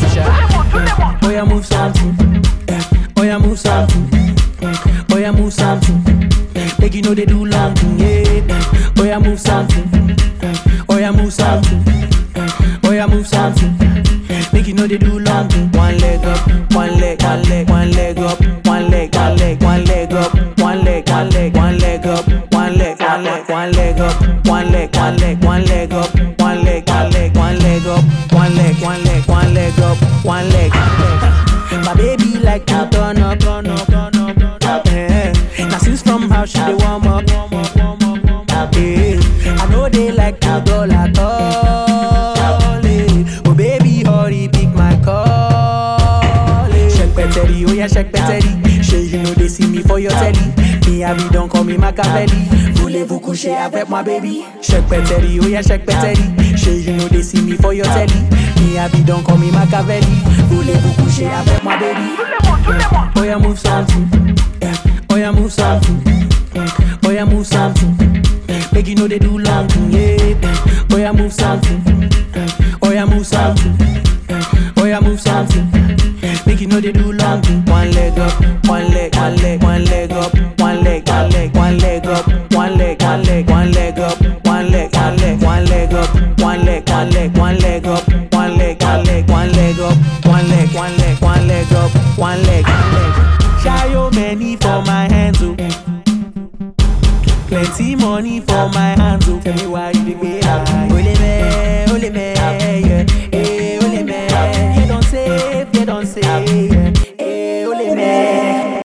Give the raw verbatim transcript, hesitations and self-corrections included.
Oh yeah, move something. Oh yeah, move something. Oh yeah, move something. Make you know they do long thing, yeah. Oh yeah, move something. Oh yeah, move something. Oh yeah, move something. Make you know they do long thing. One leg up, one leg, one leg, one leg up, one leg, one leg, one leg up, one leg, one leg, one leg up, one leg, one leg, one leg up, one leg, one leg, one leg up, one leg, one leg, one leg up, one leg, one leg, one leg up, one leg. My baby like to turn up, turn up, turn up, turn up. Eh. Now since from how she dey warm up, eh. I know they like to go like all. Eh. Oh baby, hurry, pick my call. Eh. Shake bettery, oh yeah, shake bettery. Sure you know they see me for your telly. Me I be don't call me Machiavelli. Voulez-vous coucher avec moi baby? Shake bettery, oh yeah, shake bettery. Sure you know they see me for your telly. Me I be don't call me Machiavelli. Voulez-vous coucher avec moi baby? Oh yeah, move something. Oh yeah, move something. Oh yeah, move something. Make you know they do long thing, yeah. Oh yeah, move something. Oh yeah, move something. Oh yeah, move something. Make you know they do long thing. One leg up, one leg, one leg, one leg up, one leg, one leg, one leg up, one leg, one leg, one leg up, one leg, one leg, one leg up, one leg, one leg, one leg up, one leg, one leg, one leg up, one leg, one leg, one leg up, one leg, one leg. Shayo many for my hands, oh. Plenty money for my hands, oh. Tell me why you dey pay high. Ole me, ole me, yeah. Hey, ole me. You don't save, you don't save.